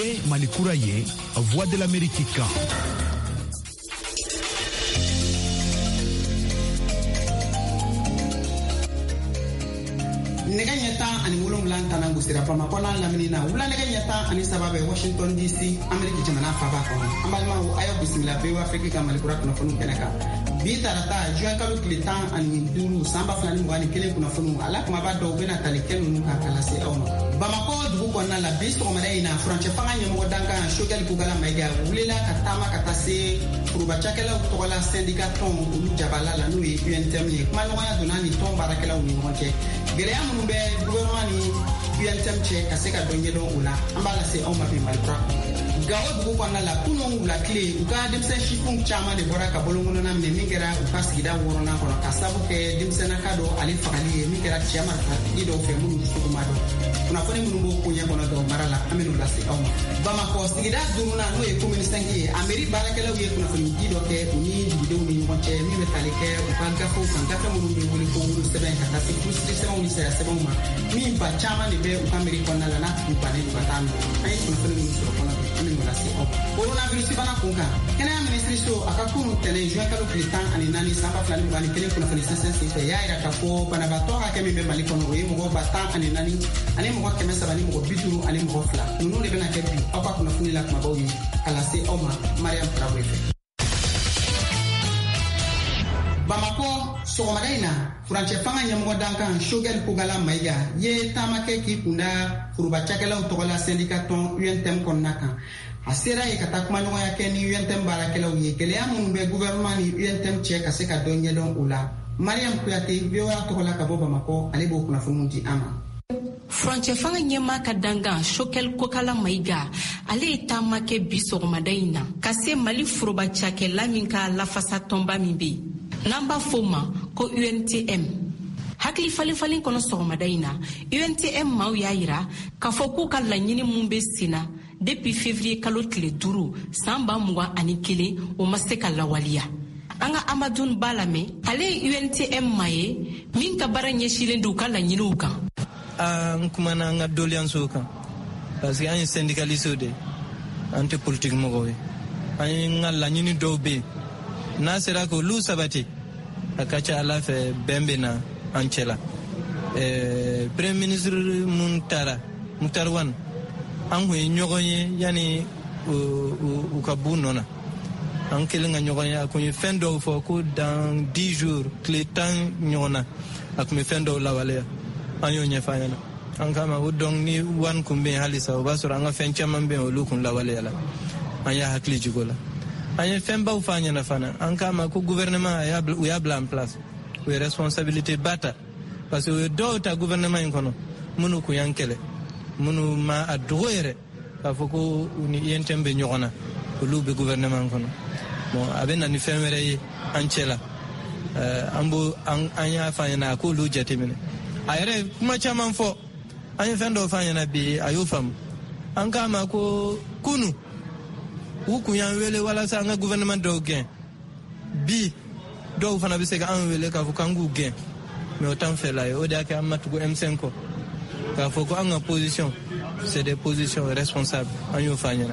ye Malikura ye Voix de l'Amérique kan. Nega nyata ani mulum lanta na ngusira pama kona laminina ula nega nyata ani sababe Washington DC Amerika jamana fa ba ko amalma ayo bismillah be wa Afrika Malikura kuna funu kenaka bi tarata juin kalu klitan ani duru samba flani ngani kele kuna funu ala kuma ba do bena talikenu ka kala se awno Bamako dugu kona la bisto madaina franche fanga nyamo danka shogel kugala maiga ulela katama katase kuruba chakela utokola syndicat ton ulu jabala la nui UNTM kuma no ya donani ton barakela uni monke gele amu be gouvernement ni UNTM che kaseka donye don ula ambala se on mapi Malikura gawo dugu kona la kuno ula clé uka demse shifung chama de boraka bolongono na mingera ukasigida worona kono kasabu ke demse na kado ali fakali mingera chama ido fe munu sukumado kuna fone munu kunya kono do marala aminu la se awma Bamako sigida duruna no e commune sangi Ameri barakela wiye kuna fone dido ke uni dido ni monche mi metalike ukanga fo kanga fe munu be wuli ko wulu seben kata se plus se on se se bon ma mi ba chama ni be ukameri kona la na ku bane batano ai kuna fone munu so kona aminu la se awma coronavirus bana kunga kana ministry so akakunu tele juin kalu klitan ani nani samba flani bani kele kuna fone sense ya ira ka ko bana bato ka mi be malikono we mo bata ani nani ani mo keme sabani mo biduru ani mo fla nunu de bena kebi apa kuna funila kuma bawi kala se oma Mariam Traoré Bamako sogomadaina franche fanga nyamo danka shogel kugala maiga ye tamake ki kunda kuruba chakela utokola syndicat ton UNTM konnaka asera e kata kuma nyonga yake ni UNTM barakela uye kele amu be gouvernement ni UNTM che kaseka donye don ula Mariam Kuyate bewa tokola kabo Bamako alebo kuna fumunji ama Franche fanga nyema kadanga shokel kokala maiga ale tamake bisogomadaina kase Mali furuba chakela minka la fasa tomba mimbi namba foma ko UNTM hakli falin kono sogomadaina UNTM mau yaira ka foku kala nyini mumbe sina depuis février kalotle duru samba mwa anikele o maseka lawalia anga Amadou Balame ale UNTM maye minka baranye shilendu kala nyinuka kumana nga doléance kan parce que un syndicaliste de anti politique mo gowe ay ngalla nyini dobe na sera ko lu sabati akacha ala fe bembe na anchela premier ministre Muntarwan angu nyogoye yani u kabunona ankele nga nyogoye akunyi fendo fo ko dans 10 jours clé temps nyona akumi fendo la wale anyo nyefanya ankama udong ni wan kumbe halisa obasura nga fencha mambe olukun la wale la anya hakli jigola anya femba ufanya na fana ankama ku gouvernement ya bla en place we responsabilité bata parce que do ta gouvernement inkono munu ku yankele munu ma adroere afoko uni yentembe nyogona olube gouvernement kono bon abena ni femere anchela ambo anya fanya na ko lu jatemene ayre kuma chaman fo anya fendo fanya na bi ayufam ankama ko kunu wuku yan wele wala sa nga gouvernement do gen bi do fana bi se ka an wele ka fu kangu gen mais autant fait là o da ka amatu ko M5 ko ka fo ko en position c'est des positions responsables anyo fanya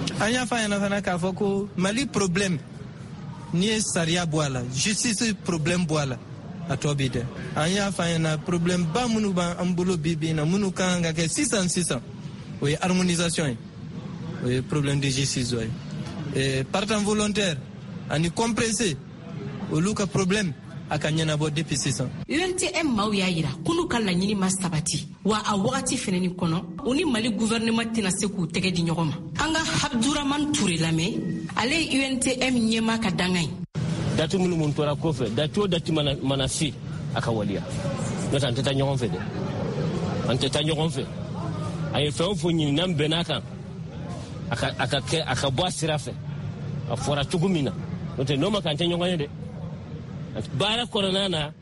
na fana ka fo ko Mali problème ni saria boala justice problème boala atobide anya fanya na problème ba munu ba ambulo bibi na munu kanga ke 600 oui harmonisation oui problème de justice oui et partant volontaire ani compressé au luka problème akanyana bo depuis 600 UNTM mau yaira kunu kala nyini mastabati wa a wakati feneni kono uni Mali gouvernement tina seku tege di nyogoma anga Abdourahmane Touré lame ale UNTM nyema kadangai datu mulu mun tora kofe datu manasi akawalia nota anteta nyogon fe de anteta nyogon fe ay fe on fo nyini nam benaka aka boa sirafe afora tugumina nota no makante nyogon de bara corona na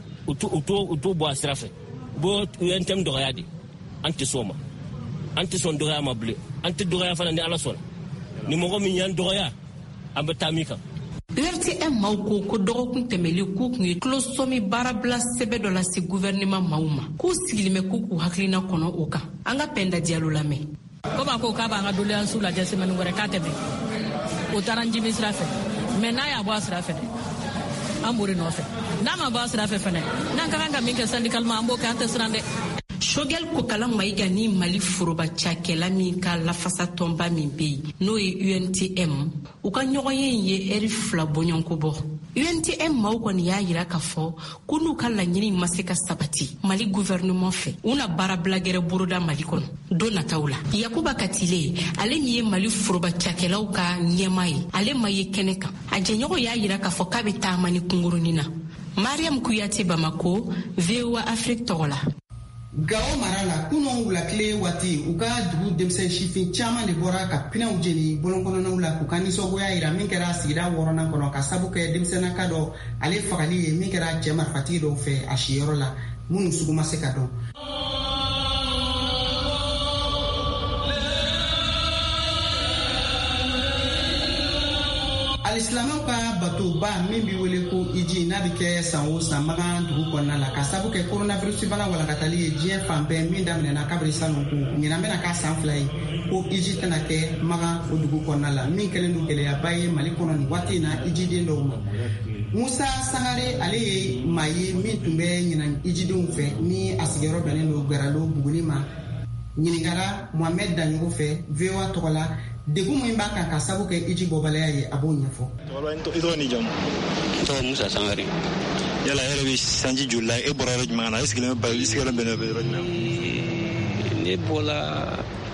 utu boa sirafe bo UNTM do yadi anti soma anti son do ya mable anti do ya fana ni ala sona ni mo mi nyan do ya abatamika UNTM mauko ko dogokun temeli ku kun klosomi barabla sebe do la se gouvernement mauma ku sigilime ku haklina kono oka anga penda dialo lame Koba ko ka ba nga dole sula jesse manu gore ka tebe o taranji misra fe mais na ya bo asra fe amburi no fe na ma bo asra fe fene nan ka nga min ke syndical ma ambo ka tesrande Shogel Kokala Maiga ni Mali Furoba Chakela min ka lafasa tomba min be no ye UNTM u ka ɲɔgɔnye ye eri fila bɔɲɔnko bɔ UNTM maaw kɔni y'a yira k'a fɔ k'u ka laɲini ma se ka sabati Mali gouvernement fɛ u na baara bilagɛrɛ boroda Mali kɔnɔ don nataw la Yakuba Katile ale min ye Mali Furoba Chakelaw ka ɲɛma ye ale ma ye kɛnɛ kan a jɛɲɔgɔn y'a yira k'a fɔ k'a bɛ taama ni kungurunin na Mariam Kuyate Bamako VOA Afrique tɔgɔ la Gao Marala kunun wulakile wati u ka dugu denmisɛn sifin caman de bɔra ka pinɛw jeni bolonkɔnɔnaw la k'u ka nisɔngoya yira min kɛra sigida wɔɔrɔnan kɔnɔ ka sabu kɛ denmisɛnnaka dɔ ale fagali ye min kɛra cɛ marifatigi dɔw fɛ a siyɔrɔ la minnu sugu ma se ka dɔn. Alislamaw ka bato ba min bi wele ko iji n'a bi kɛ san o san Magan dugu kɔnɔna la ka sabu kɛ coronavirus bana walakatali ye diɲɛ fan bɛɛ min daminɛna kabiri salon ko ɲinan bɛna k'a san 2 ye ko iji tɛna kɛ Magan o dugu kɔnɔna la min kɛlen don gɛlɛyaba ye Mali kɔnɔ nin waati in na ijiden dɔw ma. Musa Sangare ale ye maa ye min tun bɛ ɲinan ijidenw fɛ ni a sigiyɔrɔ bɛnnen don Garalo Buguni ma ɲininkara Mohamed Daɲogo fɛ VOA tɔgɔ la degun min b'a kan ka sabu kɛ iji bɔbaliya ye a b'o ɲɛfɔ. I tɔgɔ ni jamu? N tɔgɔ Musa Sangare. Yala e yɛrɛ bɛ sanji joli la e bɔra yɔrɔ jumɛn na? I sigilen bɛ yɔrɔ jumɛn? Ne bɔra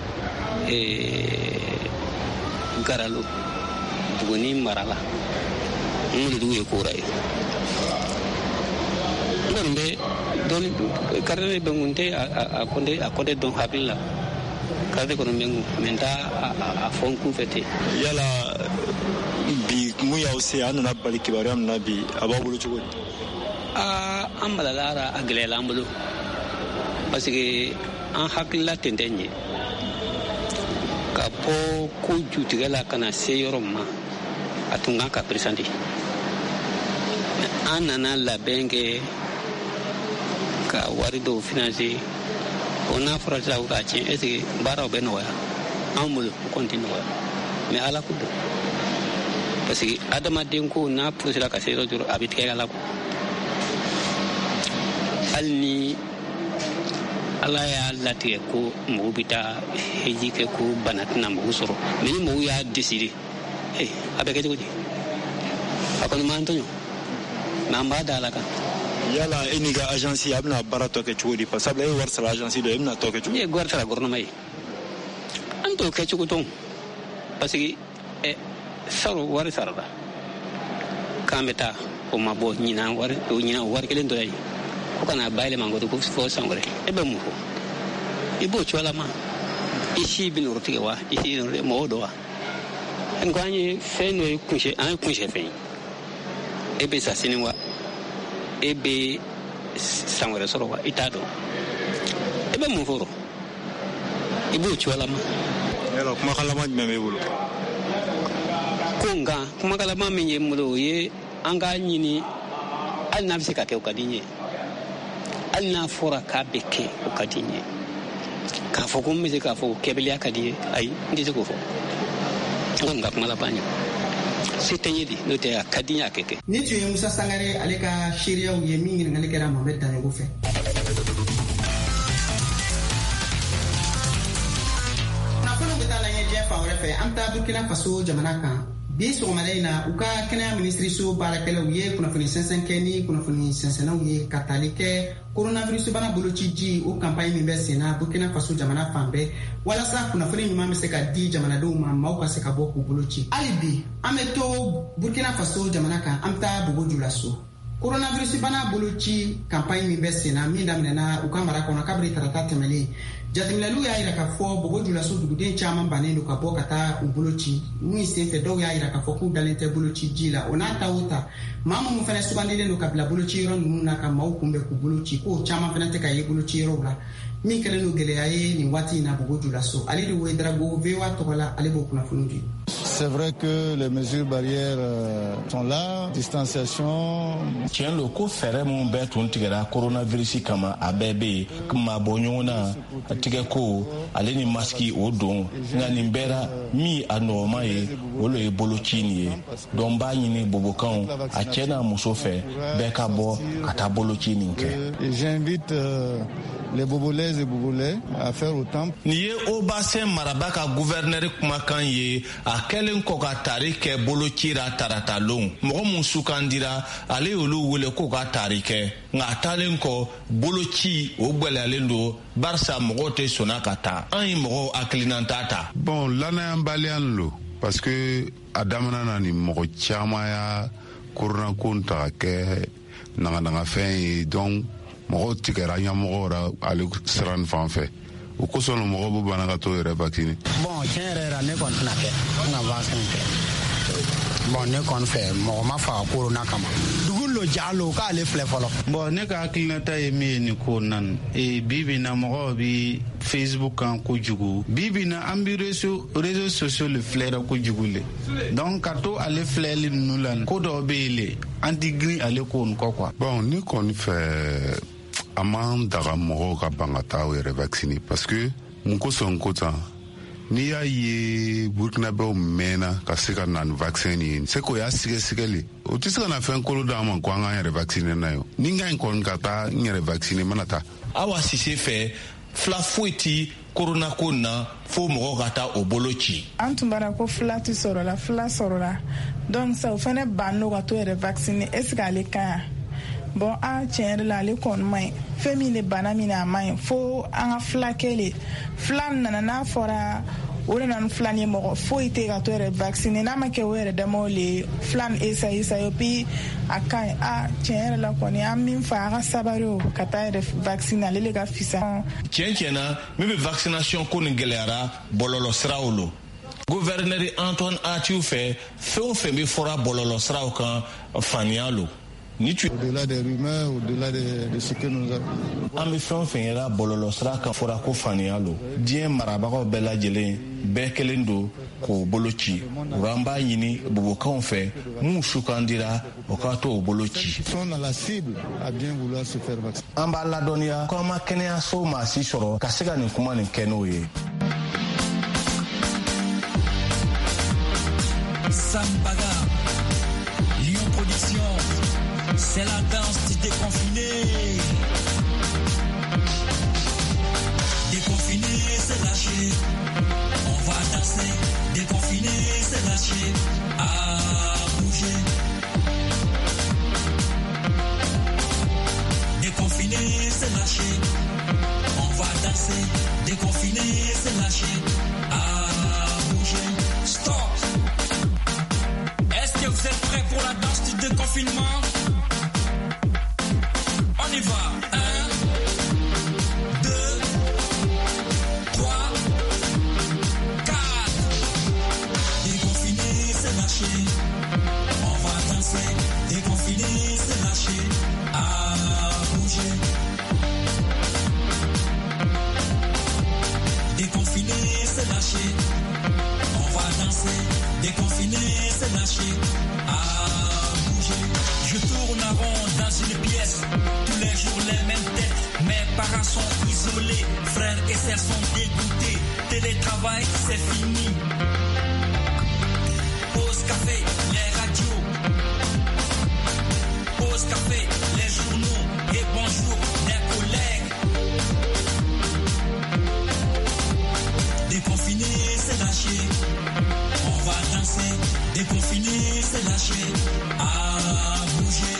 Garalo Buguni mara la n wuli dugu ye Kora ye. N kɔni bɛ dɔɔni kari bɛ n kun tɛ a kɔnte dɔn hakili la. Kade kono mengu menta a fon kun fete yala bi mu yaw se an na bali kibaram na bi ababulu cogo an balalara a gɛlɛyala an bolo parce que an hakilila tɛntɛn ye ka bɔ ko jutigɛ la ka na se yɔrɔ ma a tun kan ka présenter an nana labɛn kɛ ka wari dɔw financer o n'a fɔra sisan k'a tiɲɛ est ce que baaraw bɛ nɔgɔya an bolo o kɔni tɛ nɔgɔya mais ala ko don parce que adamaden ko n'a posera ka se yɔrɔ dɔrɔn a bɛ tigɛ ala ko hali ni ala y'a latigɛ ko mɔgɔw bɛ taa heji kɛ ko bana tɛna mɔgɔw sɔrɔ mais ni mɔgɔw y'a décider a bɛ kɛ cogo di a kɔni m'an tɔɲɔ mais an b'a da ala kan. Yala e ni ka agence a bɛna baara tɔ kɛ cogo di parce que e wari sara agence dɔ e bɛna tɔ kɛ cogo di? Ne ye wari sara gouvernement ye an t'o kɛ cogo dɔn parce que saro wari sarala k'an bɛ taa o ma bɔ ɲinan wari kelen dɔ ye ko kana bayɛlɛma n ko fɔ san wɛrɛ e bɛ mun fɔ i b'o cogoya ma i si bɛ nɔrɔ tigɛ wa i si mɔgɔw dɔ wa n ko an ye fɛn dɔ ye an ye kunsɛ fɛn ye e bɛ sa sini wa e bɛ san wɛrɛ sɔrɔ wa i t'a dɔn e bɛ mun fɔ i b'o cogoya ma. Yala kumakan laban jumɛn b'e bolo? Ko nka kumakan laban min ye n bolo o ye an k'a ɲini hali n'a bɛ se ka kɛ o ka di n ye hali n'a fɔra k'a bɛ kɛ o ka di n ye k'a fɔ ko n bɛ se k'a fɔ ko kɛbaliya ka di n ye ayi n tɛ se k'o fɔ n kɔni ka kuma laban ye. Se tɛ n ye de n'o tɛ a ka di n ye a kɛ kɛ. Ni tun ye Musa Sangare ale ka seereyaw ye min ɲininkali kɛra Mohamed Daɲogo fɛ. Kunnafoniw bɛ taa lajɛ diɲɛ fan wɛrɛ fɛ an bɛ taa Burkina Faso jamana kan. Bi sɔgɔmada in na u ka kɛnɛya minisiriso baarakɛlaw ye kunnafoni sɛnsɛn kɛ ni kunnafoni sɛnsɛnnaw ye ka tali kɛ coronavirus bana boloci ji o campagne min bɛ sen na Burkina Faso jamana fan bɛɛ walasa kunnafoni ɲuman bɛ se ka di jamanadenw ma maaw ka se ka bɔ k'u boloci. Hali bi an bɛ to Burkina Faso jamana kan an bɛ taa Bobo Dioulasso. Coronavirus bana boloci campagne min bɛ sen na min daminɛna u ka mara kɔnɔ kabiri tarata tɛmɛlen jateminɛliw y'a yira k'a fɔ Bobo Dioulasso duguden caman bannen don ka bɔ ka taa u boloci min senfɛ dɔw y'a yira k'a fɔ k'u dalen tɛ boloci ji la o n'a ta o ta maa minnu fana sugandilen don ka bila boloci yɔrɔ ninnu na ka maaw kunbɛn k'u boloci k'o caman fana tɛ ka ye boloci yɔrɔw la min kɛlen don gɛlɛya ye nin waati in na Bobo Dioulasso ale de Ouedraogo VOA tɔgɔ la ale b'o kunnafoni di. C'est vrai que les mesures barrières sont là, distanciation. Tiens le ko fere mon bet on tigera coronavirus kama abebe kuma bonyona tige ko aleni maski odon ngani mbera mi anoma e olo e bolochini don ba nyini bobokan a chena musofe beka bo ata bolochini nke. J'invite les bobolaises et bobolais à faire autant. Niye Obasen Marabaka gouverneur kumakan ye a kelen ko ka tarike bolochira taratalon mo musukandira ale olu wele ko ka tarike nga talen ko bolochi o gbelalendo barsa mogote sonakata an mo aklinantata. Bon lana yambalian lo parce que adamana nani mo chama ya corona konta ke nanga fin donc mo tigera nyamo ra ale sran fanfe o ko solo mo bo banaka to re vaccine. Bon tiens ra ne kon na ke nga vaccine ke bon ne kon fe mo ma fa corona kama dugulo jalo ka le fle folo. Bon ne ka klinata e mi ni ko nan e bibi na mo bi Facebook kan ko jugu bibi na ambi réseaux sociaux le flair ko jugule donc kato ale flair li nulan ko do bele antigri ale ko quoi. Bon ni kon fe aman daga mɔgɔw ka ban ka taa o yɛrɛ vacciner parce que mun kosɔn ko tan n'i y'a ye burkinabɛw mɛnna ka se ka na ni vaccin nin ye c'est que o y'a sigɛsigɛli o tɛ se ka na fɛn kolo d'an ma ko an k'an yɛrɛ vacciner n'a ye ni n ka ɲi kɔni ka taa n yɛrɛ vacciner mana taa. Awa Sise fɛ fila foyi ti corona ko na fo mɔgɔw ka taa o bolo ci. An tun b'ara ko fila ti sɔrɔ la fila sɔrɔ la donc sa o fɛnɛ banno ka to yɛrɛ vacciner est ce que ale ka ɲi. Bon a tiɲɛ la ale kɔni ma ɲi fɛn min de bana min a ma ɲi fo an ka fila kɛlen fila nana n'a fɔra o de nana fila ni mɔgɔ foyi tɛ ka to yɛrɛ vacciner n'a ma kɛ o yɛrɛ damaw le fila ni esa puis a ka ɲi a tiɲɛ yɛrɛ la kɔni an min fa a ka sabari o ka taa yɛrɛ vacciner ale le ka fisa. Tiɲɛ na min bɛ vaccination ko nin gɛlɛyara bɔlɔlɔ siraw lo. Gouverneur Antoine Atiu fɛ fɛn o fɛn bɛ fɔra bɔlɔlɔ siraw kan faniya lo. Au-delà des rumeurs, au-delà de ce que nous avons. An bɛ fɛn o fɛn yɛrɛ bɔlɔlɔ sira kan fɔra ko faniya lo diɲɛ marabagaw bɛɛ lajɛlen bɛɛ kelen don k'o bolo ci o an b'a ɲini bobokanw fɛ mun sukandira o k'a to o bolo ci. An b'a ladɔnniya ko an ma kɛnɛyaso maa si sɔrɔ ka se ka nin kuma nin kɛ n'o ye. Sambaga, Lyon Production. C'est la danse du déconfiné. Déconfiné, c'est lâché. On va danser. Déconfiné, c'est lâché. À bouger. Déconfiné, c'est lâché. On va danser. Déconfiné, c'est lâché. À bouger. Stop. Est-ce que vous êtes prêts pour la danse du déconfinement? On y va. 1, 2, 3, 4. Déconfiné, c'est lâché. On va danser. Déconfiné, c'est lâché. À bouger. Déconfiné, c'est lâché. On va danser. Déconfiné, c'est lâché. À bouger. Je tourne en rond dans une pièce. Tous les jours les mêmes têtes. Mes parents sont isolés. Frères et sœurs sont dégoûtés. Télétravail, c'est fini. Pause café, les radios. Pause café, les journaux. Et bonjour, les collègues. Déconfiné, c'est lâché. On va danser. Déconfiné, c'est lâché. À bouger.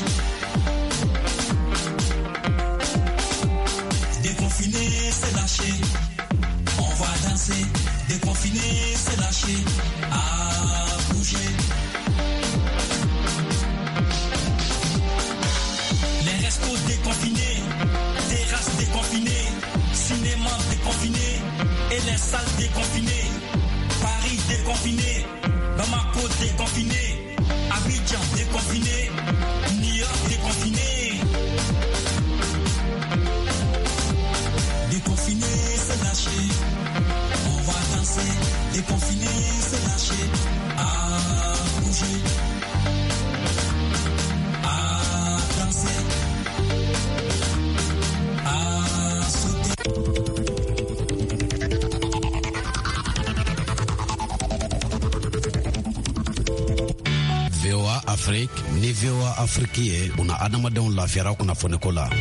Déconfiné, c'est lâché. On va danser. Déconfiné, c'est lâché. À bouger. Les restos déconfinés, terrasses déconfinées, cinéma déconfiné et les salles déconfinées. Paris déconfiné, Bamako déconfiné, Abidjan déconfiné, New York déconfiné. Déconfiné, c'est lâché. On va danser. Déconfiné, c'est lâché. Afrique ni VOA Afrique ye buna adamadenw lafiyara kunnafoniko la.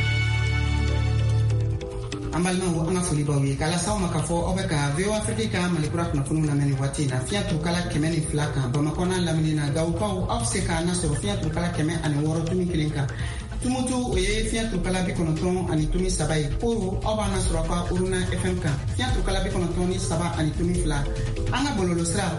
An balimaw an ka foli b'aw ye k'a las'aw ma k'a fɔ aw bɛ ka VOA Afrique ka malikura kunnafoniw lamɛn nin waati in na fiɲɛ turukala 102 kan Bamakɔ n'a lamini na Gawukaw aw bɛ se k'a nasɔrɔ fiɲɛ turukala 106.1 kan Tumutu o ye fiɲɛ turukala 93 ye Koro aw b'a nasɔrɔ ka Uruna FM kan fiɲɛ turukala 93.2 an ka bɔlɔlɔsira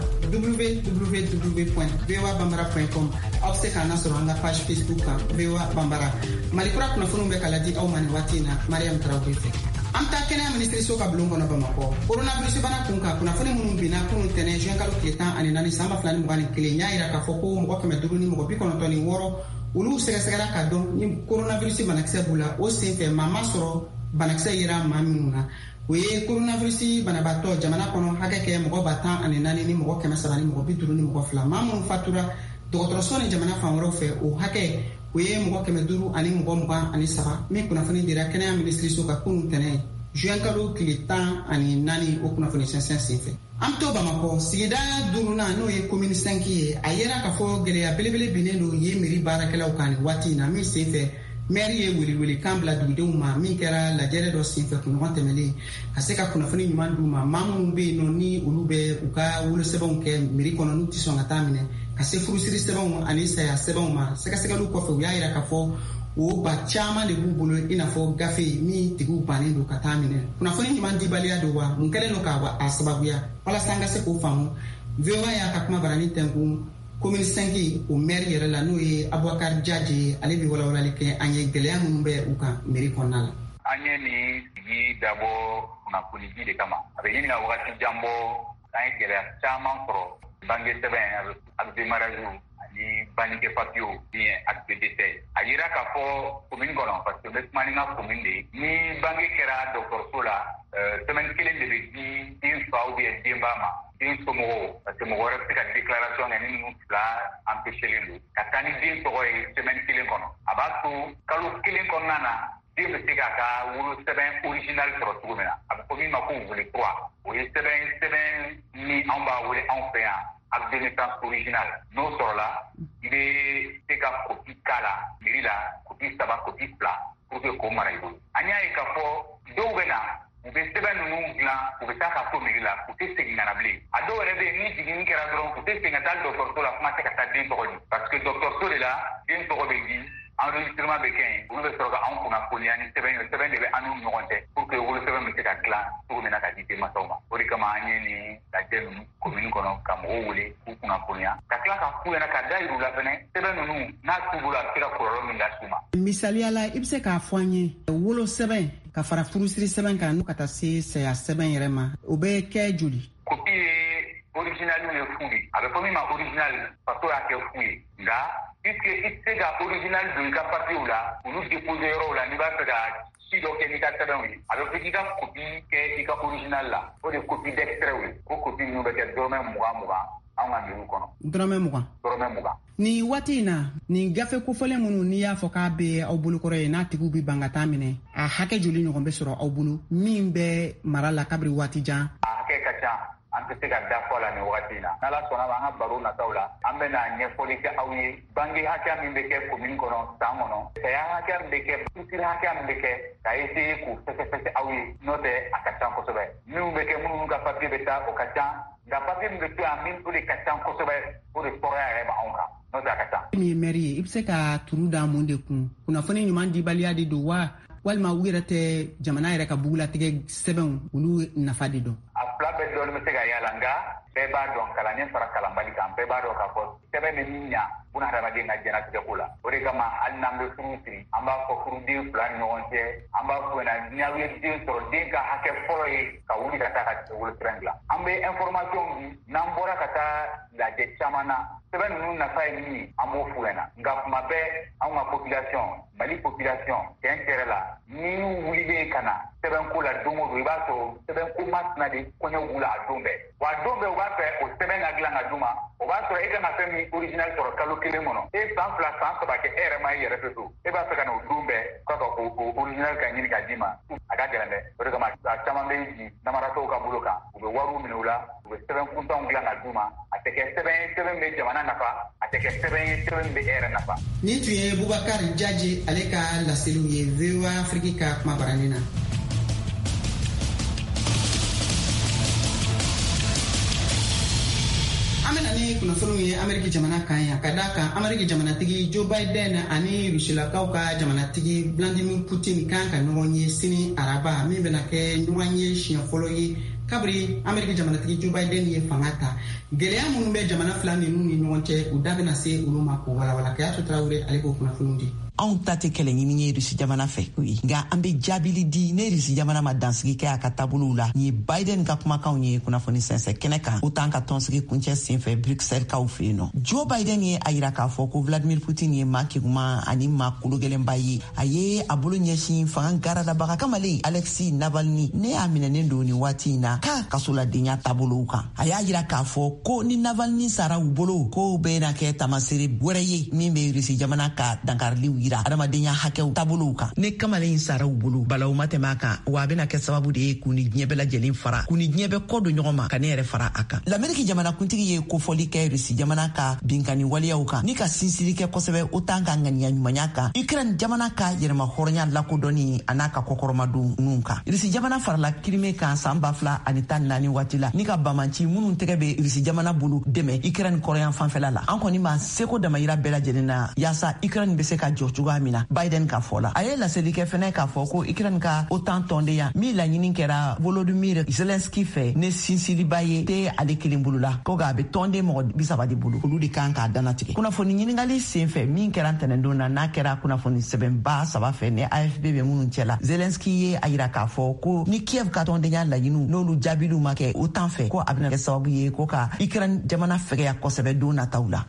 www.voabambara.com aw bɛ se k'a nasɔrɔ an ka page Facebook kan VOA Bambara malikura kunnafoniw bɛ ka ladi aw ma nin waati in na Mariam Tarawele fɛ. An ta kɛnɛya ministeriso ka bulon kɔnɔ Bamakɔ coronavirus bana kun kan kunnafoni minnu binna kunun tɛnɛ juin kalo tile 14 san 2021 y'a yira k'a fɔ ko mɔgɔ 500 ni mɔgɔ 96 olu sɛgɛsɛgɛra ka dɔn ni coronavirus banakisɛ b'u la o senfɛ maa ma sɔrɔ banakisɛ yera maa minnu na o ye coronavirus banabaatɔ jamana kɔnɔ hakɛ kɛ mɔgɔ 10,400 ni mɔgɔ 300 ni mɔgɔ 50 ni mɔgɔ 2 maa minnu fatura dɔgɔtɔrɔso ni jamana fan wɛrɛw fɛ o hakɛ o ye mɔgɔ 500 ani mɔgɔ 23 min kunnafoni dira kɛnɛya ministeriso ka kunun tɛnɛ juin kalo tile 14 o kunnafoni sɛnsɛn senfɛ. An to Bamakɔ sigida 5 n'o ye commune 5 ye a yera k'a fɔ gɛlɛya belebele binnen don ye mairie baarakɛlaw kan nin waati in na min senfɛ maire ye wele kan bila dugudenw ma min kɛra lajɛrɛ dɔ senfɛ kunɲɔgɔn tɛmɛlen ka se ka kunnafoni ɲuman d'u ma maa minnu bɛ yen nɔ ni olu bɛ u ka wolosɛbɛnw kɛ mairie kɔnɔ n'u tɛ sɔn ka taa minɛ ka se furusiri sɛbɛnw ani saya sɛbɛnw ma sɛgɛsɛgɛliw kɔfɛ u y'a yira k'a fɔ o ba caman de b'u bolo i n'a fɔ gafe min tigiw bannen don ka taa minɛ kunnafoni ɲuman dibaliya don wa mun kɛlen don k'a sababuya walasa an ka se k'o faamu VOA y'a ka kuma barani tɛnkun commune 5 o maire yɛrɛ la n'o ye Abubakar Jaje ale bɛ walawalali kɛ an ye gɛlɛya minnu bɛ u kan mairie kɔnɔna la. An ye nin sigi dabɔ kunnafoni di de kama a bɛ ɲini ka wagati jan bɔ an ye gɛlɛya caman sɔrɔ bange sɛbɛn a bɛ démarrage ni banque papier bien acte d'essai a yira k'a fɔ commune kɔnɔ parce que bɛ kuma ni ka commune de ni banque kɛra dɔgɔtɔrɔso la semaine kelen de bɛ di den fa ou bien denba ma den somɔgɔw parce que mɔgɔ wɛrɛ bɛ se ka déclaration kɛ ni ninnu fila empêchelen don ka taa ni den tɔgɔ ye semaine kelen kɔnɔ a b'a to kalo kelen kɔnɔna na den bɛ se k'a ka wolo sɛbɛn original sɔrɔ cogo min na a bɛ fɔ min ma ko volet 3 o ye sɛbɛn ni anw b'a wele anw fɛ yan acte de naissance original n'o sɔrɔla i bɛ se ka kopi k'a la mairie la kopi 3 kopi 2 pour que k'o mara i bolo an y'a ye k'a fɔ dɔw bɛ na u bɛ sɛbɛn ninnu dilan u bɛ taa ka to mairie la u tɛ segin ka na bilen a dɔw yɛrɛ bɛ yen ni jiginni kɛra dɔrɔn u tɛ segin ka taa dɔgɔtɔrɔso la kuma tɛ ka taa den tɔgɔ di parce que dɔgɔtɔrɔso de la den tɔgɔ bɛ di enregistrement bɛ kɛ yen olu bɛ sɔrɔ ka anw kunnafoniya ni sɛbɛn ye sɛbɛn de bɛ an n'u ɲɔgɔn cɛ pour que wolosɛbɛn bɛ se ka dilan cogo min na ka di denmansaw ma o de kama an ye nin lajɛ ninnu commune kɔnɔ ka mɔgɔw wele k'u kunnafoniya ka tila ka f'u ɲɛna ka da yir'u la fɛnɛ sɛbɛn ninnu n'a t'u bolo a bɛ se ka kɔlɔlɔ min las'u ma. Misaliya la i bɛ se k'a fɔ an ye wolosɛbɛn ka fara furusiri sɛbɛn kan n'u ka taa se saya sɛbɛn yɛrɛ ma o bɛ kɛ joli. Kopi ye original ye fu de a bɛ fɔ min ma original faso y'a kɛ fu ye nka puisque i tɛ se ka original don i ka papiyew la olu déposer yɔrɔw la n'i b'a fɛ ka si dɔ kɛ n'i ka sɛbɛnw ye a bɛ fɔ k'i ka kopi kɛ i ka original la o de kopi d'extrait ye o kopi ninnu bɛ kɛ dɔrɔmɛ 20 anw ka mairie kɔnɔ. Dɔrɔmɛ 20. Nin waati in na nin gafe kofɔlen minnu n'i y'a fɔ k'a bɛ aw bolokɔrɔ ye n'a tigiw bɛ ban ka taa minɛ a hakɛ joli ɲɔgɔn bɛ sɔrɔ aw bolo min bɛ mara la kabiri waati jan. A hakɛ ka ca an tɛ se ka da fɔ la nin wagati in na n'ala sɔnna ma an ka baro nataw la an bɛ na ɲɛfɔli kɛ aw ye bange hakɛya min bɛ kɛ commune kɔnɔ san kɔnɔ saya hakɛya min bɛ kɛ furusiri hakɛya min bɛ kɛ k'a essayer k'u fɛsɛfɛsɛ aw ye n'o tɛ a ka ca kosɛbɛ minnu bɛ kɛ minnu ka papier bɛ taa o ka ca nka papier min bɛ to yan min o de ka ca kosɛbɛ o de tɔɔrɔya yɛrɛ b'anw kan n'o tɛ a ka ca. Min ye maire ye i bɛ se ka turu da mun de kun kunnafoni ɲuman dibaliya de don wa walima u yɛrɛ tɛ jamana yɛrɛ ka bugulatigɛ sɛbɛnw olu nafa de dɔn. A fila bɛɛ dɔɔnin bɛ se ka yala nka bɛɛ b'a dɔn kalannen fara kalanbali kan bɛɛ b'a dɔn k'a fɔ sɛbɛn bɛ min ɲa buna hadamaden ka diɲɛnatigɛ ko la o de kama hali n'an bɛ furu siri an b'a fɔ furuden fila ni ɲɔgɔn cɛ an b'a fɔ ɲɛna ni aw ye den sɔrɔ den ka hakɛ fɔlɔ ye ka wuli ka taa ka wolosɛbɛn dilan an bɛ information di n'an bɔra ka taa lajɛ caman na sɛbɛn ninnu nafa ye min ye an b'o f'u ɲɛna nka kuma bɛɛ anw ka population mali population tiɲɛ yɛrɛ la ni wulilen ka na sɛbɛnko la don o don i b'a sɔrɔ sɛbɛnko masina de kɔɲɔ b'u la a don bɛɛ wa a don bɛɛ u b'a fɛ o sɛbɛn ka dilan ka d'u ma o b'a sɔrɔ e kan ka fɛn min original sɔrɔ kalo kelen kɔnɔ e san 2 san 3 kɛ e yɛrɛ ma e yɛrɛ fɛ so e b'a fɛ ka na o don bɛɛ k'a ka o original ka ɲini ka d'i ma a ka gɛlɛn dɛ o de kama a caman bɛ di namaratɔw ka bolo kan u bɛ wariw minɛ u la u bɛ sɛbɛn kuntanw dilan ka d'u ma a tɛ kɛ sɛbɛn bɛ jamana nafa a tɛ kɛ sɛbɛn ye sɛbɛn min bɛ e yɛrɛ nafa. Ni tun ye Bubakar Jaji ale ka laseliw ye VOA Afrique ka kuma barani na. Amena ni kunnafoniw ye Ameriki jamana kan yan ka d'a kan Ameriki jamanatigi Joe Biden ani Rusilakaw ka jamanatigi Vladimir Putin kan ka ɲɔgɔn ye sini araba min bɛna kɛ ɲɔgɔn ye siɲɛ fɔlɔ ye kabiri Ameriki jamanatigi Joe Biden ye fanga ta. Gɛlɛya minnu bɛ jamana fila ninnu ni ɲɔgɔn cɛ u da bɛna se olu ma k'o walawala Kayatu Tarawele ale b'o kunnafoniw di. Anw ta tɛ kɛlɛ ɲini ye Rusi jamana fɛ koyi nka an bɛ jaabili di ne Rusi jamana ma dansigi kɛ a ka taabolow la ni Biden ka kumakanw ye kunnafoni sɛnsɛn kɛnɛ kan o t'an ka tɔnsigi kuncɛ senfɛ Bruxelles kaw fɛ yen nɔ. Joe Biden ye a yira k'a fɔ ko Vladimir Putin ye maa keguma ani maa kologɛlɛnba ye a ye a bolo ɲɛsin fanga garadabaga kamalen Alexei Navalny ne y'a minɛnen don nin waati in na k'a kasoladenya taabolow kan a y'a yira k'a fɔ ko ni Navalny sara u bolo ko bɛna kɛ tamasere wɛrɛ ye min bɛ Rusi jamana ka dankariliw yira adamadenya hakɛw taabolow kan ne kamalen sara u bolo balawu ma tɛmɛ a kan wa a bɛna kɛ sababu de ye k'u ni diɲɛ bɛɛ lajɛlen fara k'u ni diɲɛ bɛɛ kɔ don ɲɔgɔn ma ka ne yɛrɛ fara a kan l'Amérique jamanakuntigi ye kofɔli kɛ Rusi jamana ka binkani waleyaw kan ni ka sinsiri kɛ kosɛbɛ o t'an ka ŋaniya ɲumanya kan Ukraine jamana ka yɛrɛma hɔrɔnya lakodɔnni a n'a ka kɔkɔrɔmadonninw kan Rusi jamana farala Crimée kan san 2014 waati la ni ka bamanci minnu tɛgɛ bɛ Rusi jamana bolo dɛmɛ Ukraine kɔrɔyan fanfɛla la an kɔni ma seko damayira bɛɛ lajɛlen na yaasa Ukraine bɛ se ka jɔ cogoya min na Biden ka fɔ la a ye laseli kɛ fɛnɛ k'a fɔ ko Ukraine ka OTAN tɔndenya min laɲini kɛra Volodymyr Zelensky fɛ ne sinsiriba ye tɛ ale kelen bolo la ko a bɛ tɔnden mɔgɔ 30 de bolo olu de kan k'a danatigɛ kunnafoni ɲiningali senfɛ min kɛra ntɛnɛndon na n'a kɛra kunnafoni sɛbɛnba 3 fɛ ne AFP bɛ minnu cɛla Zelensky ye a yira k'a fɔ ko ni Kiev ka tɔndenya laɲiniw n'olu jaabiliw ma kɛ OTAN fɛ ko a bɛna kɛ sababu ye ko ka Ukraine jamana fɛgɛya kosɛbɛ don nataw la.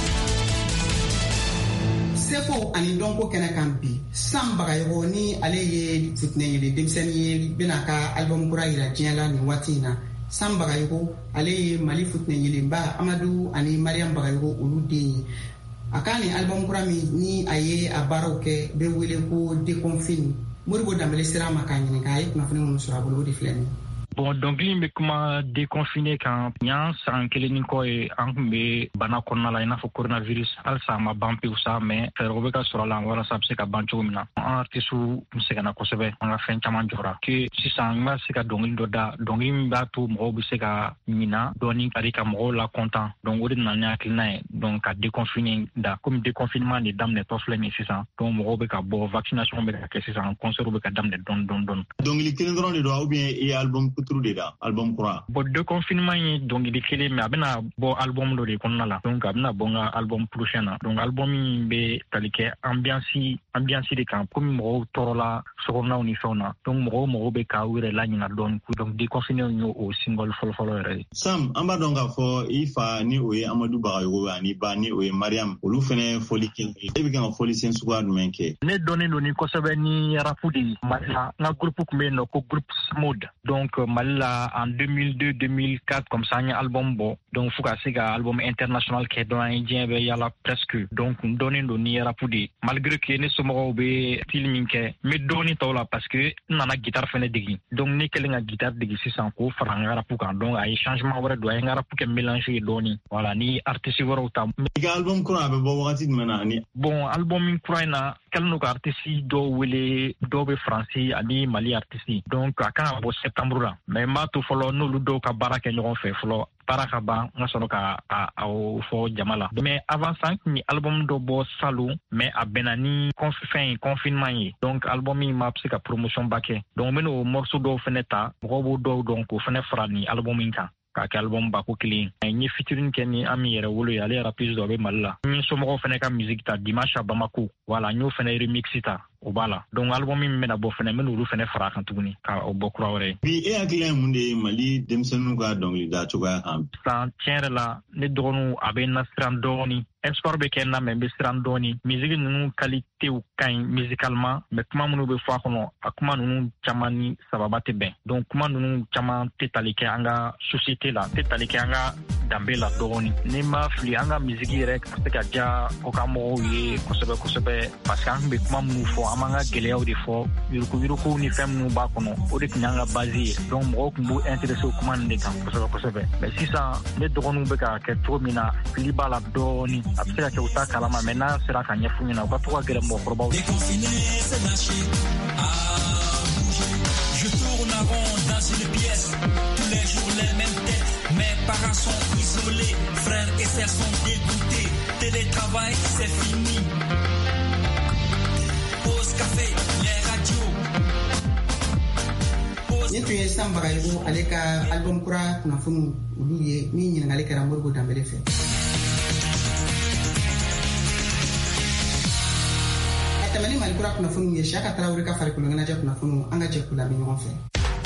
Seko ani dɔnko kɛnɛ kan bi Sam Bagayogo ni ale ye fitinɛɲɛli denmisɛnnin ye bɛna ka album kura yira diɲɛ la nin waati in na Sam Bagayogo ale ye Mali fitinɛɲɛlenba Amadu ani Mariam Bagayogo olu den ye a ka nin album kura min ni a ye a baaraw kɛ bɛ wele ko Déconfine Moribo Dambele sera ma k'a ɲininka a ye kunnafoni minnu sɔrɔ a bolo o de filɛ nin ye. Bon, dɔnkili bɛ kuma déconfiné kan yan san kelen ni kɔ ye an kun bɛ bana kɔnɔna la i n'a fɔ coronavirus halisa a ma ban pewu sa mais fɛɛrɛw bɛ ka sɔrɔ a la walasa a bɛ se ka ban cogo min na an artisiw kun sɛgɛnna kosɛbɛ an ka fɛn caman jɔra ke sisan n b'a se ka dɔnkili dɔ da dɔnkili min b'a to mɔgɔw bɛ se ka ɲina dɔɔni kari ka mɔgɔw la kɔntan donc o de nana ni hakilina ye donc ka déconfiné da komi déconfinement de daminɛtɔ filɛ nin sisan donc mɔgɔw bɛ ka bɔ vaccination bɛ ka kɛ sisan concert bɛ ka daminɛ dɔɔni dɔɔni. Dɔnkili kelen dɔrɔn de don ou bien i ye album kuturu de da album kura. Bon déconfinement ye dɔnkili kelen mais a bɛna bɔ album dɔ de kɔnɔna la donc a bɛna bɔ n ka album prochain na donc album min bɛ tali kɛ ambiance de kan komi mɔgɔw tɔɔrɔla sokɔnɔnaw ni fɛnw na donc mɔgɔw bɛ ka u yɛrɛ laɲina dɔɔni donc déconfiné ye o symbole fɔlɔfɔlɔ yɛrɛ ye. Sam an b'a dɔn k'a fɔ i fa ni o ye Amadu Bagayogo ani ba ni o ye Mariam olu fɛnɛ fɔli kɛ e bɛ kan ka fɔli sen suguya jumɛn kɛ. Ne dɔnnen don ni kosɛbɛ ni rapu de ye Mali la n ka groupe kun bɛ yen nɔ ko groupe Smooth donc Mali la en 2002-2004 comme ça an ye album bɔ donc fo ka se ka album international kɛ donc an ye diɲɛ bɛɛ yala presque donc n dɔnnen don ni rapu de ye malgré que ne somɔgɔw bɛ style min kɛ n bɛ dɔɔni tɔw la parce que n nana guitare fɛnɛ degi donc ne kɛlen ka guitare degi sisan k'o fara n ka rapu kan donc a ye changement wɛrɛ don a ye n ka rapu kɛ mélange ye dɔɔni voilà ni artiste wɛrɛw ta. I ka album kura a bɛ bɔ wagati jumɛn na ni. Bon album min kura in na kɛlen don ka artiste dɔw wele dɔw bɛ faransi ani Mali artiste donc a kan ka bɔ septembre la mais n b'a to fɔlɔ n'olu dɔw ka baara kɛ ɲɔgɔn fɛ fɔlɔ baara ka ban n ka sɔrɔ ka o fɔ jama la mais avant ça n kun ye album dɔ bɔ salon mais a bɛnna ni confinement ye donc album min ma se ka promotion ba kɛ donc n bɛ n'o morceau dɔw fɛnɛ ta mɔgɔw b'o dɔw dɔn k'o fɛnɛ fara ni album min kan k'a kɛ album bako kelen n ye featuring kɛ ni an min yɛrɛ wolo ye ale yɛrɛ artiste dɔ bɛ Mali la n ye somɔgɔw fɛnɛ ka musique ta Dimanche à Bamako voilà n y'o fɛnɛ remix ta o b'a la donc album min bɛna bɔ fɛnɛ n bɛ n'olu fɛnɛ fara a kan tuguni ka o bɔ kura wɛrɛ ye. Bi e hakilina ye mun de ye Mali denmisɛnninw ka dɔnkili da cogoya kan. Sisan tiɲɛ yɛrɛ la ne dɔgɔninw a bɛ n na siran dɔɔni espoir bɛ kɛ n na mais n bɛ siran dɔɔni musique ninnu qualitéw ka ɲi musicalement mais kuma minnu bɛ fɔ a kɔnɔ a kuma ninnu caman ni sababa tɛ bɛn donc kuma ninnu caman tɛ tali kɛ an ka société la tɛ tali kɛ an ka danbe la dɔɔni ni ma fili an ka misiki yɛrɛ ka se ka ja koka mɔgɔw ye kosɛbɛ kosɛbɛ parce que an kun bɛ kuma minnu fɔ an b'an ka gɛlɛyaw de fɔ yuruku ni fɛn minnu b'a kɔnɔ o de tun y'an ka base ye donc mɔgɔw tun b'u intéressé o kuma nin de kan kosɛbɛ kosɛbɛ mais sisan ne dɔgɔninw bɛ ka kɛ cogo min na fili b'a la dɔɔni a bɛ se ka kɛ u t'a kalama mais n'a sera ka ɲɛfɔ ɲɛna u ka to ka gɛrɛ mɔgɔkɔrɔbaw. Je tourne en rond dans une pièce, tous les jours les mêmes têtes. Mes parents sont isolés, frères et sœurs sont dégoûtés. Télétravail, c'est fini. Pause café, les radios. Ni tun ye san bagayogo ale ka album kura kunnafoni olu ye min ɲininkali kɛra Modibo Danbele fɛ. A tɛmɛni Mali kura kunnafoni ye Siyaka Tarawele ka farikolo ɲɛnajɛ kunnafoni an ka jɛ k'u lamɛn ɲɔgɔn fɛ.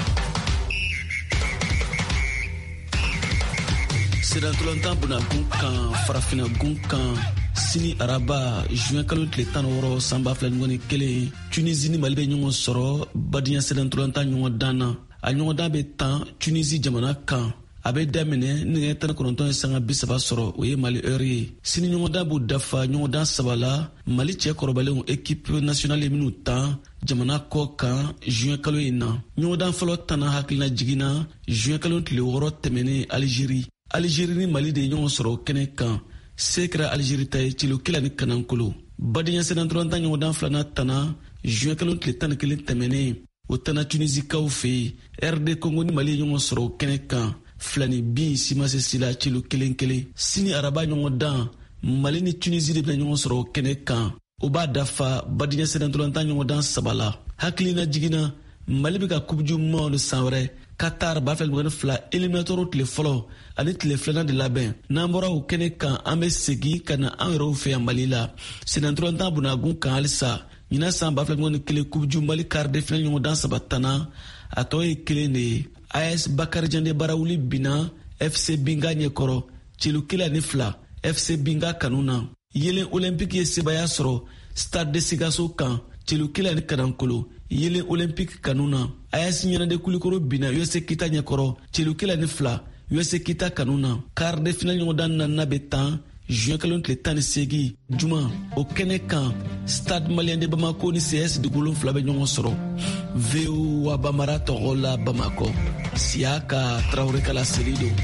Sedantolantan bunakun kan farafina gun kan sini araba juin kalo tile 16 san 2021 Tunisie ni Mali bɛ ɲɔgɔn sɔrɔ badenya sedantolantan ɲɔgɔn dan na a ɲɔgɔn dan bɛ tan Tunisie jamana kan a bɛ daminɛ nɛgɛ 19 ye sanga 30 sɔrɔ o ye Mali heure ye sini ɲɔgɔn dan b'u dafa ɲɔgɔn dan 3 la Mali cɛ kɔrɔbalenw équipe nationale minnu tan jamana kɔ kan juin kalo in na ɲɔgɔn dan fɔlɔ tanna hakilina jiginna juin kalo tile 6 tɛmɛnen Algérie ni Mali de ɲɔgɔn sɔrɔ kɛnɛ kan se kɛra Algérie ta ye cilo kila ni kanankolo badenya sedantolantan ɲɔgɔn dan filanan tanna juin kalo tile 11 tɛmɛnen o tanna Tunisikaw fɛ RD Congo ni Mali ɲɔgɔn sɔrɔ kɛnɛ kan filani bin simasesi la cilo 1 sini araba ɲɔgɔn dan Mali ni Tunisie de bɛna ɲɔgɔn sɔrɔ kɛnɛ kan o b'a dafa badenya sedantolantan ɲɔgɔn dan 3 la hakilina jiginna Mali bɛ ka coupe du monde san wɛrɛ Qatar 2022 éliminatoire tile fɔlɔ ani tile filanan de labɛn n'an bɔra o kɛnɛ kan an bɛ segin ka na an yɛrɛw fɛ yan Mali la sedantolantan bunakun kan halisa ɲinan san 2021 coupe du Mali quart de finale ɲɔgɔn dan 3 tanna a tɔ ye 1 de ye AS Bakarijan de Barawuli bina FC Binga ɲɛkɔrɔ cilo 1-2 FC Binga kanu na yelen olympique ye sebaya sɔrɔ Stade de Sikaso kan cilo 1 ni kanankolo yelen olympique kanu na AS Ɲanade Kulikoro bina USC Kita ɲɛkɔrɔ cilo 1-2 USC Kita kanu na quart de finale ɲɔgɔn dan 4 bɛ tan juin kalo tile 18 juma o kɛnɛ kan Stade Malien de Bamako ni CS de Golon 2 bɛ ɲɔgɔn sɔrɔ VOA Bamara tɔgɔ la Bamako Siyaka Traoré kala seri do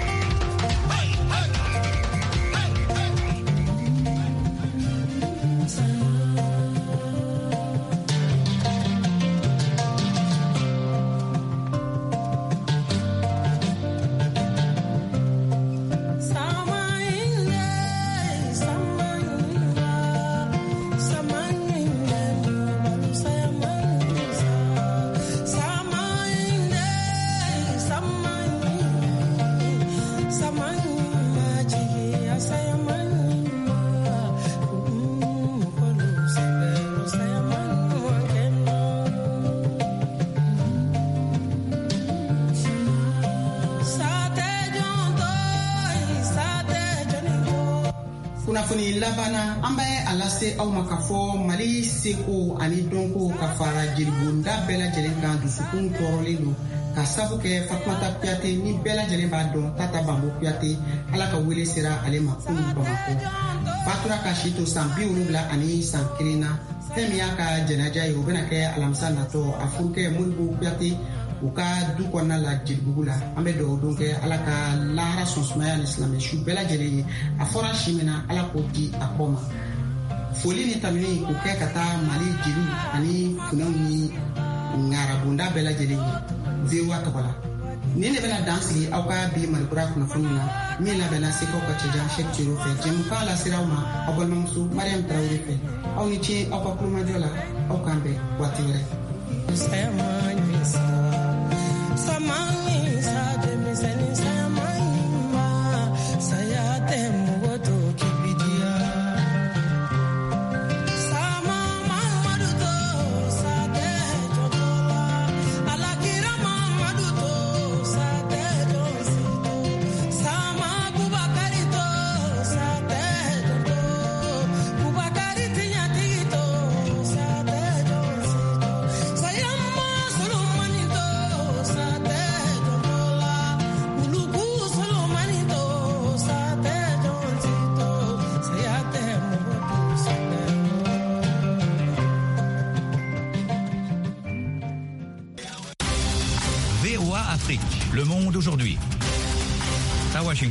kunnafoni labana an bɛ a lase aw ma ka fɔ Mali seko ani dɔnko ka fara jelibonda bɛɛ lajɛlen kan dusukun tɔɔrɔlen don ka sabu kɛ Fatumata Kuyate ni bɛɛ lajɛlen b'a dɔn Tata Bambo Kuyate ala ka wele sera ale ma kunu Bamako fatura ka si to san 70 ani san 1 na fɛn min y'a ka jɛnaja ye o bɛna kɛ alamisa natɔ a furukɛ Modibo Kuyate u ka du kɔnɔna la Jelibugu la an bɛ dugawu don kɛ ala ka lahara sɔn sumaya ni silamɛ su bɛɛ lajɛlen ye a fɔra si min na ala k'o di a kɔ ma foli ni tamini k'o kɛ ka taa Mali jeliw ani funɛw ni ŋarabonda bɛɛ lajɛlen ye VOA tɔgɔ la ni ne bɛna dan sigi aw ka bi malikura kunnafoni na min labɛnna sekaw ka cɛjan Cheick Thierno fɛ jɛmukan lasera aw ma aw balimamuso Mariam Traoré fɛ aw ni ce aw ka kulomajɔ la aw k'an bɛn waati wɛrɛ Le Monde aujourd'hui. À Washington.